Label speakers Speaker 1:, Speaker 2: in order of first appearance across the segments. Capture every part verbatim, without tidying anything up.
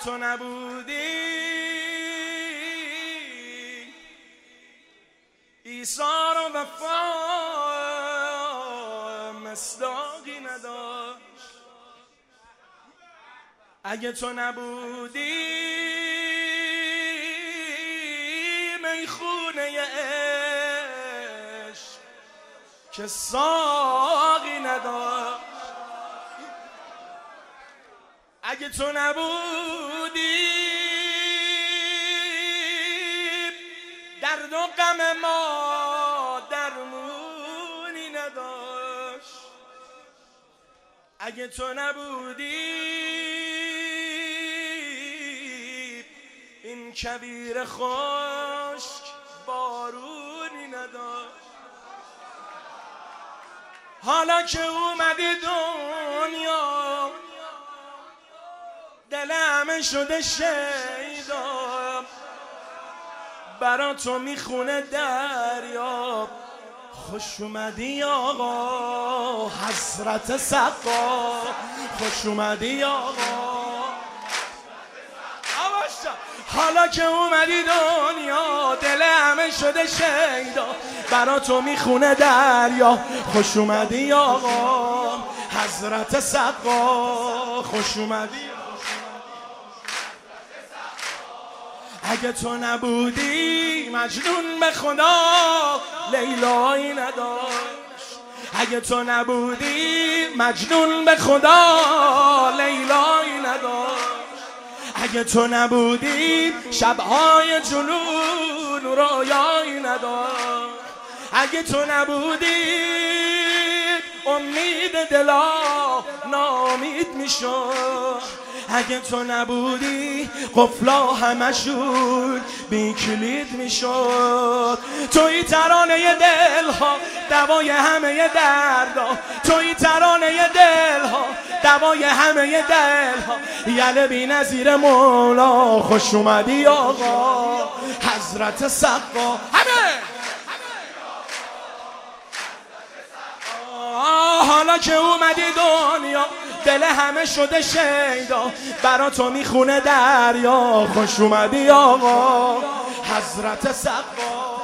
Speaker 1: تو نبودی ایثار و وفا مصداقی نداشت. اگه تو نبودی میخونه عشق که ساقی نداشت. اگه تو نبودی درد و غم ما درمونی نداشت. اگه تو نبودی این کویر خشک بارونی نداشت. حالا که اومدی دنیا دلم شده شیدا، برا تو میخونه دریا. خوش اومدی آقا حضرت سقا، خوش اومدی آقا. حالا که اومدی دنیا دلم شده شیدا، برا تو میخونه دریا. خوش اومدی آقا حضرت سقا، خوش اومدی. اگه تو نبودی مجنون به خدا لیلایی نداشت. اگه تو نبودی مجنون به خدا لیلایی نداشت. اگه تو نبودی شبهای جنون رویایی نداشت. اگه تو نبودی امید دلا ناامید میشد. اگه تو نبودی قفلا همشون بی کلید میشد. توی ترانه دلها دوای همه دردا، توی ترانه دلها دوای همه دلها. یله بی نظیر مولا، خوش اومدی آقا حضرت سقا. همه حالا که اومدی دنیا دل همه شده شیدا، برا تو میخونه دریا. خوش اومدی آقا حضرت سقا.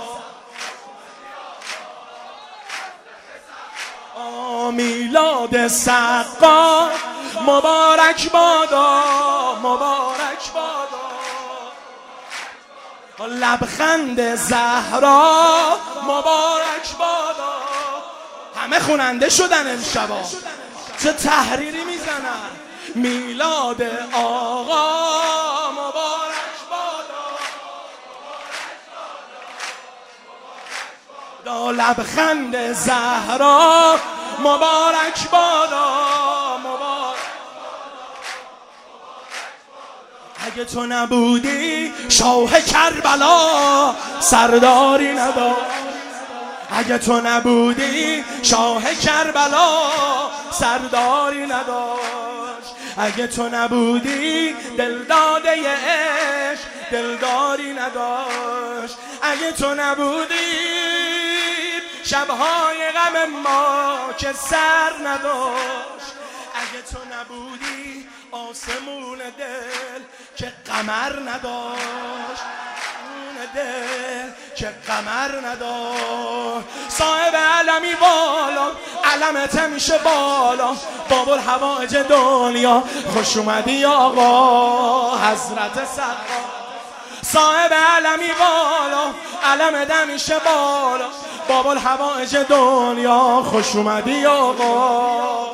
Speaker 1: میلاد سقا مبارک بادا، مبارک بادا. لبخند زهرا مبارک بادا. همه خوننده شدن امشبا، چه تحریری میزنن. میلاد آقا مبارک بادا. لبخند زهرا مبارک بادا، مبارک. اگه تو نبودی شاه کربلا سرداری نداشت. اگه تو نبودی شاه کربلا سرداری نداشت. اگه تو نبودی دلداده عشق دلداری نداشت. اگه تو نبودی شبهای غم ما که سر نداشت. اگه تو نبودی آسمون دل که قمر نداشت. دل که قمر نداشت. صاحب علمی بالا علمت میشه بالا، باب الحوائج دنیا. خوش اومدی آقا حضرت سقا. صاحب علمی بالا علمت میشه بالا، باب الحوائج دنیا. خوش اومدی آقا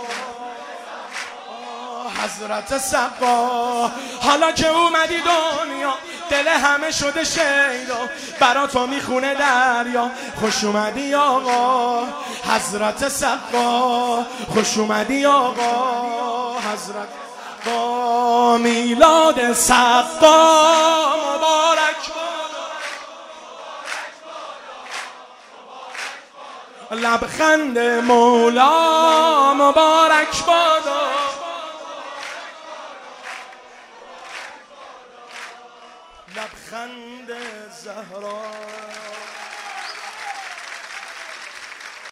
Speaker 1: حضرت سقا. حالا که اومدی دنیا دل همه شده شیدا، برا تو میخونه دریا. خوش اومدی آقا حضرت سقا، خوش اومدی آقا حضرت با. میلاد سقا مبارک بادا. لبخند مولا مبارک بادا. لبخند زهرا